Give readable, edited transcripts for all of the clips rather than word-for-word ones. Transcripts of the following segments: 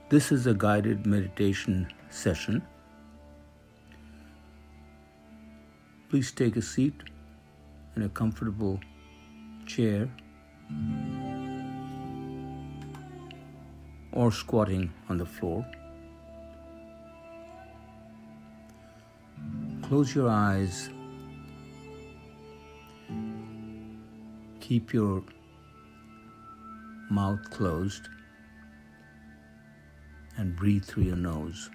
This is a guided meditation session. Please take a seat in a comfortable chair or squatting on the floor. Close your eyes. Keep your mouth closed and breathe through your nose.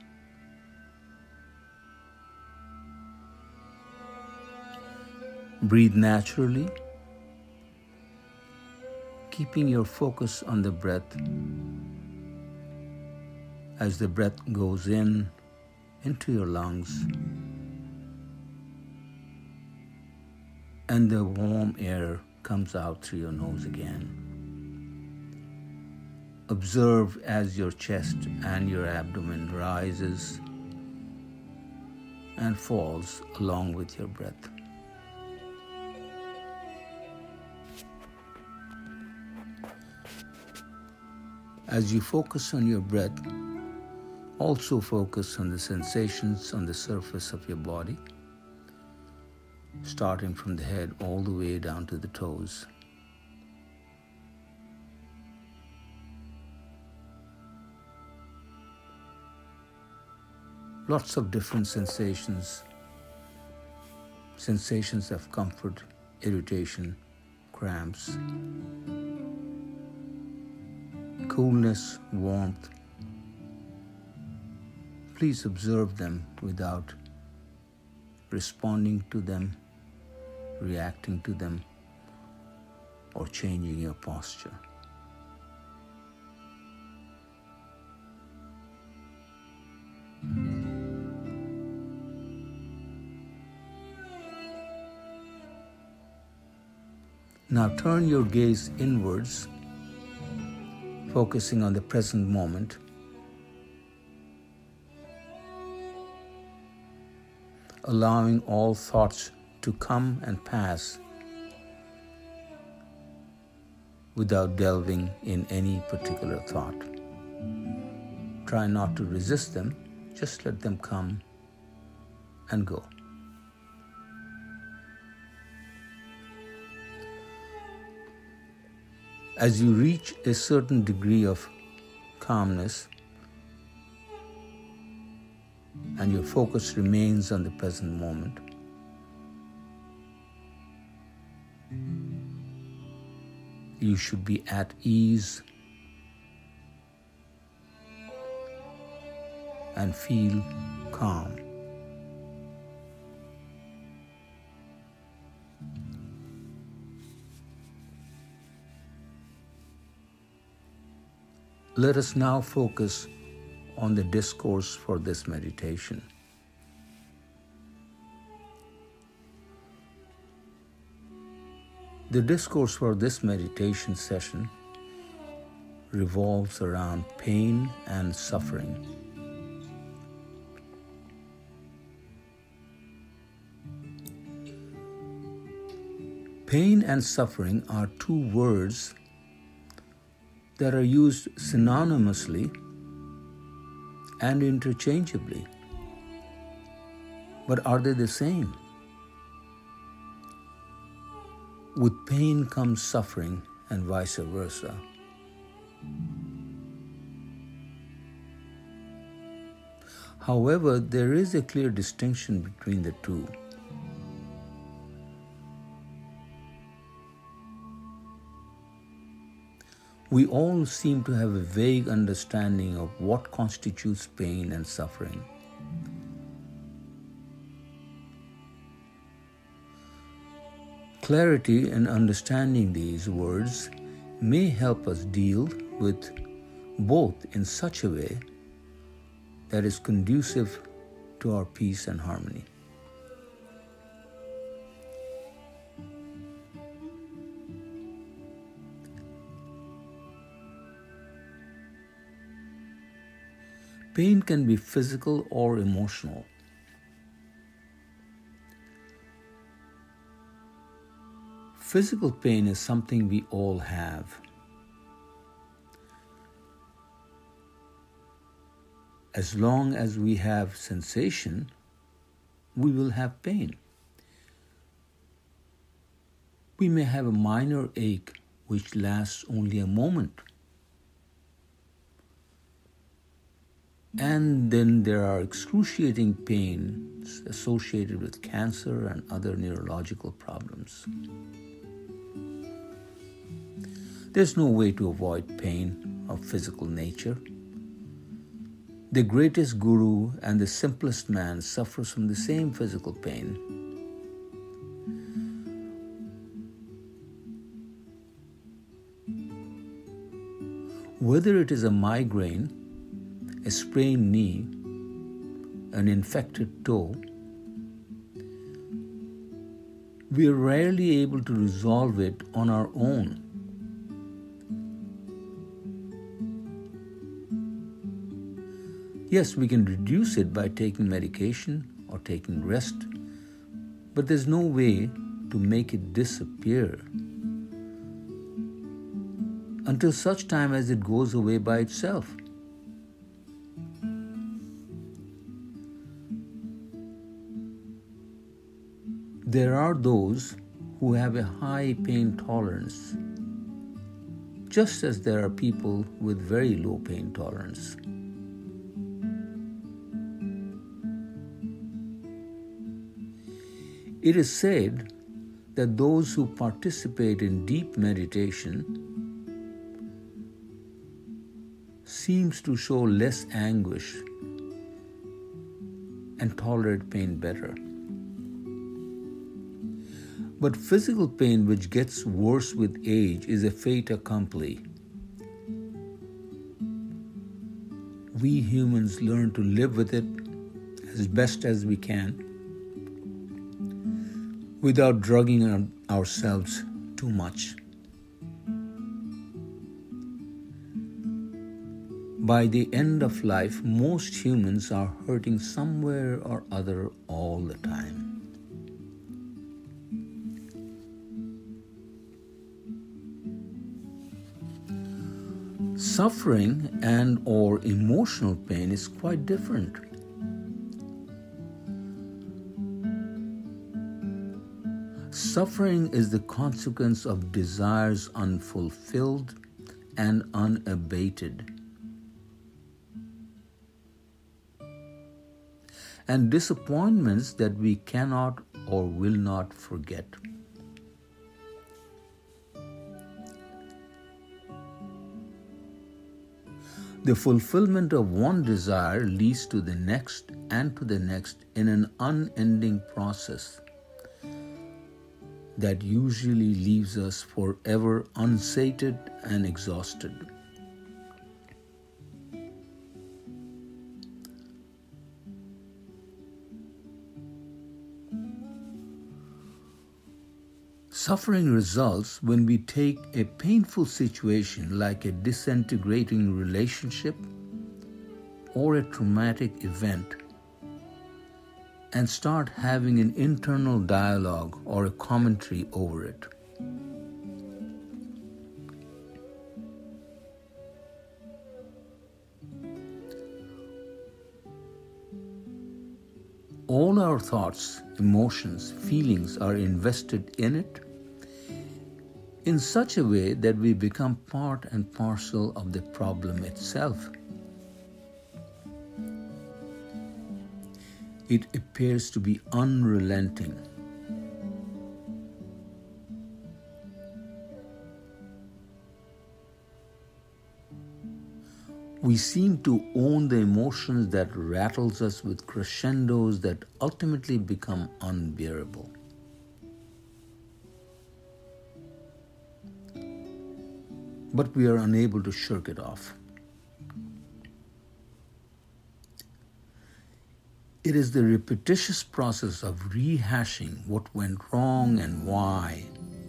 Breathe naturally, keeping your focus on the breath as the breath goes into your lungs and the warm air comes out through your nose again. Observe as your chest and your abdomen rises and falls along with your breath. As you focus on your breath, also focus on the sensations on the surface of your body, starting from the head all the way down to the toes. Lots of different sensations of comfort, irritation, cramps, coolness, warmth. Please observe them without responding to them, reacting to them, or changing your posture. Now turn your gaze inwards, focusing on the present moment. Allowing all thoughts to come and pass without delving in any particular thought. Try not to resist them, just let them come and go. As you reach a certain degree of calmness and your focus remains on the present moment, you should be at ease and feel calm. Let us now focus on the discourse for this meditation. The discourse for this meditation session revolves around pain and suffering. Pain and suffering are two words that are used synonymously and interchangeably. But are they the same? With pain comes suffering and vice versa. However, there is a clear distinction between the two. We all seem to have a vague understanding of what constitutes pain and suffering. Clarity in understanding these words may help us deal with both in such a way that is conducive to our peace and harmony. Pain can be physical or emotional. Physical pain is something we all have. As long as we have sensation, we will have pain. We may have a minor ache which lasts only a moment. And then there are excruciating pains associated with cancer and other neurological problems. There's no way to avoid pain of physical nature. The greatest guru and the simplest man suffers from the same physical pain. Whether it is a migraine, a sprained knee, an infected toe, we are rarely able to resolve it on our own. Yes, we can reduce it by taking medication or taking rest, but there's no way to make it disappear until such time as it goes away by itself. There are those who have a high pain tolerance, just as there are people with very low pain tolerance. It is said that those who participate in deep meditation seems to show less anguish and tolerate pain better. But physical pain, which gets worse with age, is a fait accompli. We humans learn to live with it as best as we can, without drugging ourselves too much. By the end of life, most humans are hurting somewhere or other all the time. Suffering and or emotional pain is quite different. Suffering is the consequence of desires unfulfilled and unabated, and disappointments that we cannot or will not forget. The fulfillment of one desire leads to the next and to the next in an unending process that usually leaves us forever unsated and exhausted. Suffering results when we take a painful situation like a disintegrating relationship or a traumatic event and start having an internal dialogue or a commentary over it. All our thoughts, emotions, feelings are invested in it in such a way that we become part and parcel of the problem itself. It appears to be unrelenting. We seem to own the emotions that rattles us with crescendos that ultimately become unbearable. But we are unable to shirk it off. It is the repetitious process of rehashing what went wrong and why.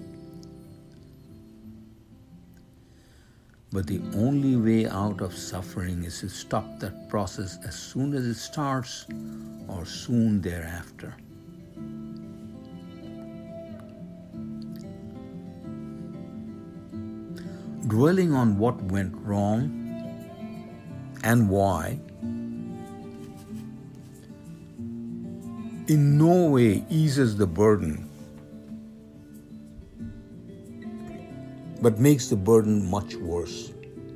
But the only way out of suffering is to stop that process as soon as it starts or soon thereafter. Dwelling on what went wrong and why in no way eases the burden, but makes the burden much worse.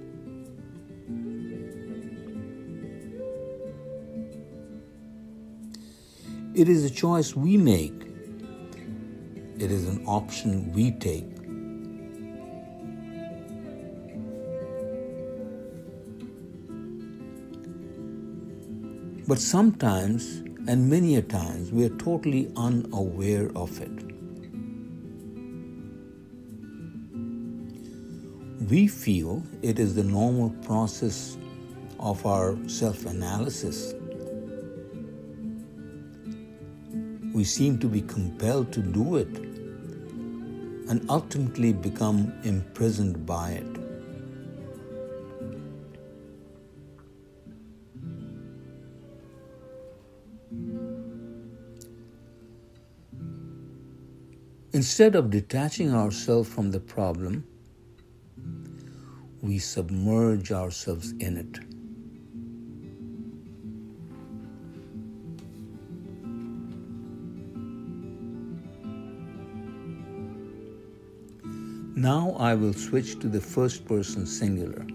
It is a choice we make. It is an option we take. But sometimes, and many a times, we are totally unaware of it. We feel it is the normal process of our self-analysis. We seem to be compelled to do it and ultimately become imprisoned by it. Instead of detaching ourselves from the problem, we submerge ourselves in it. Now I will switch to the first person singular.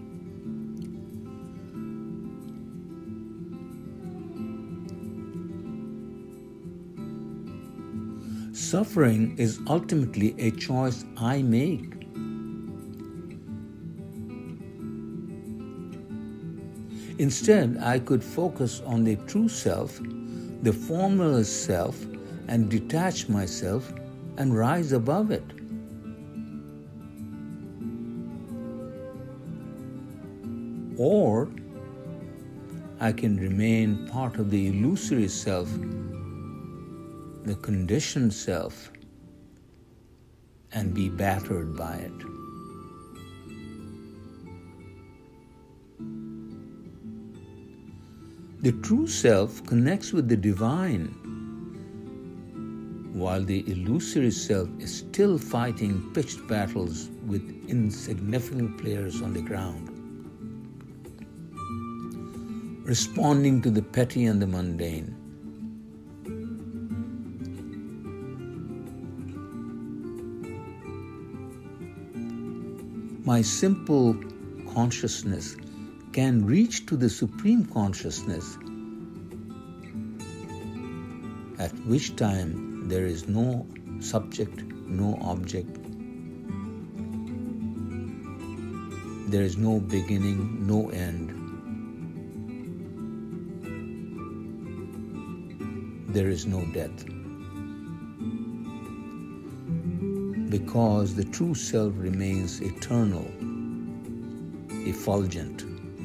Suffering is ultimately a choice I make. Instead, I could focus on the true self, the formless self, and detach myself and rise above it. Or I can remain part of the illusory self, the conditioned self, and be battered by it. The true self connects with the divine, while the illusory self is still fighting pitched battles with insignificant players on the ground, responding to the petty and the mundane. My simple consciousness can reach to the supreme consciousness, at which time there is no subject, no object. There is no beginning, no end. There is no death. Because the true self remains eternal, effulgent.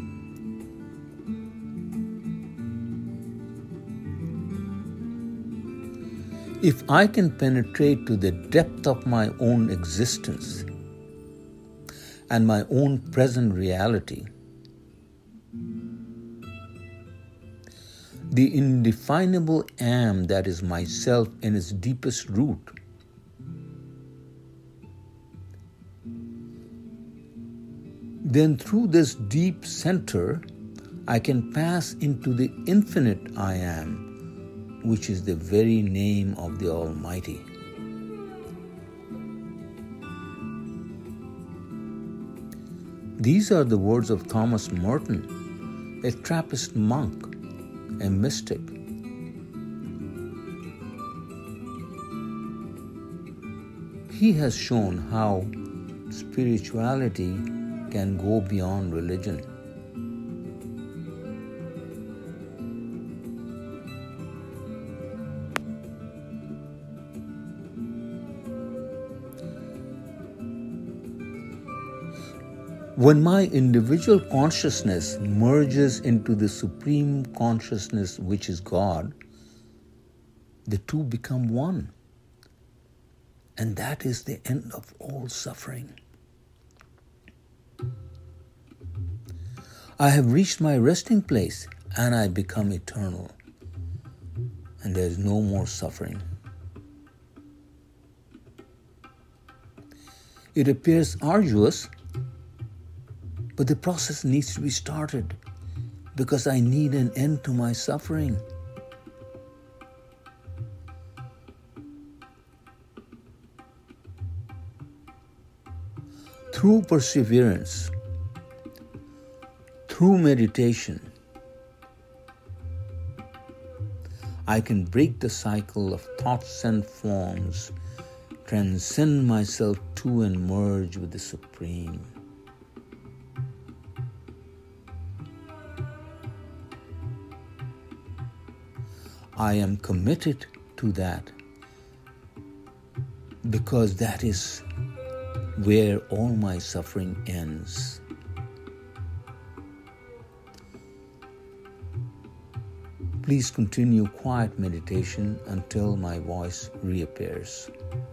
If I can penetrate to the depth of my own existence and my own present reality, the indefinable am that is myself in its deepest root, then through this deep center, I can pass into the infinite I am, which is the very name of the Almighty. These are the words of Thomas Merton, a Trappist monk, a mystic. He has shown how spirituality can go beyond religion. When my individual consciousness merges into the supreme consciousness, which is God, the two become one. And that is the end of all suffering. I have reached my resting place and I become eternal. And there is no more suffering. It appears arduous, but the process needs to be started because I need an end to my suffering. Through perseverance, through meditation, I can break the cycle of thoughts and forms, transcend myself to and merge with the Supreme. I am committed to that because that is where all my suffering ends. Please continue quiet meditation until my voice reappears.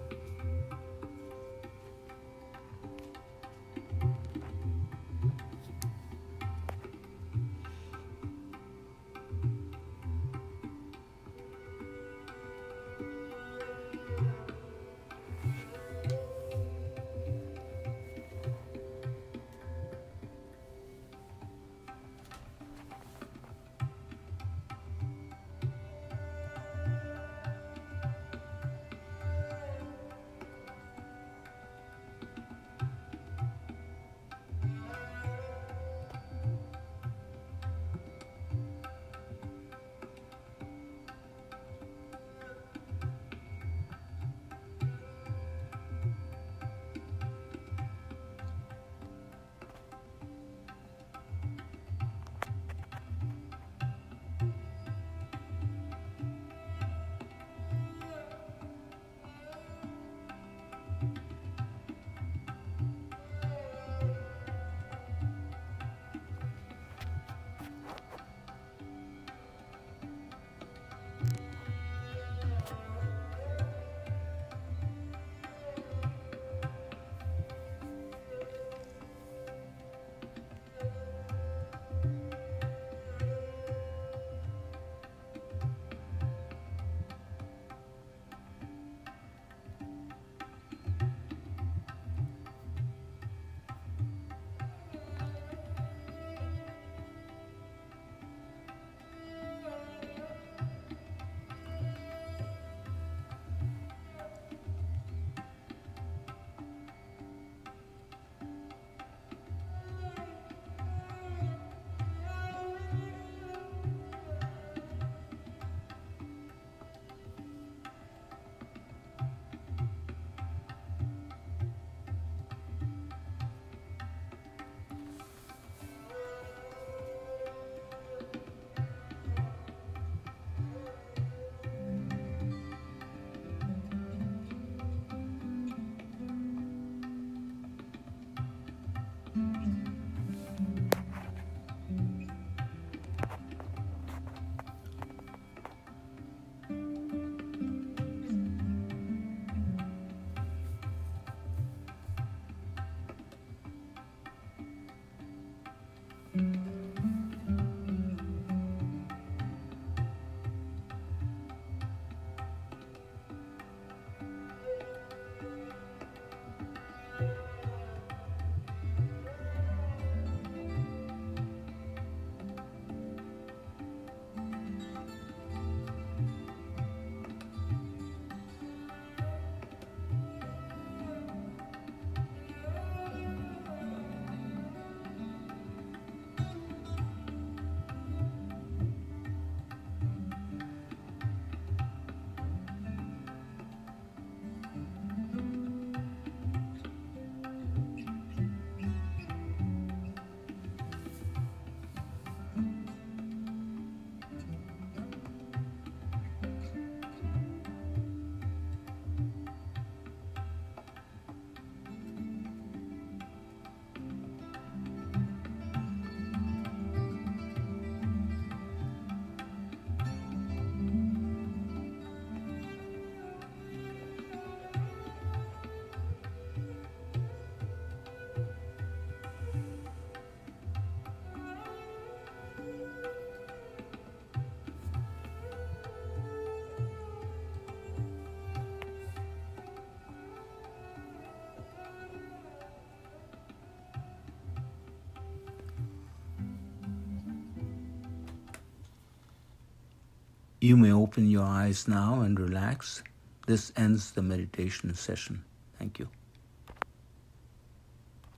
You may open your eyes now and relax. This ends the meditation session. Thank you.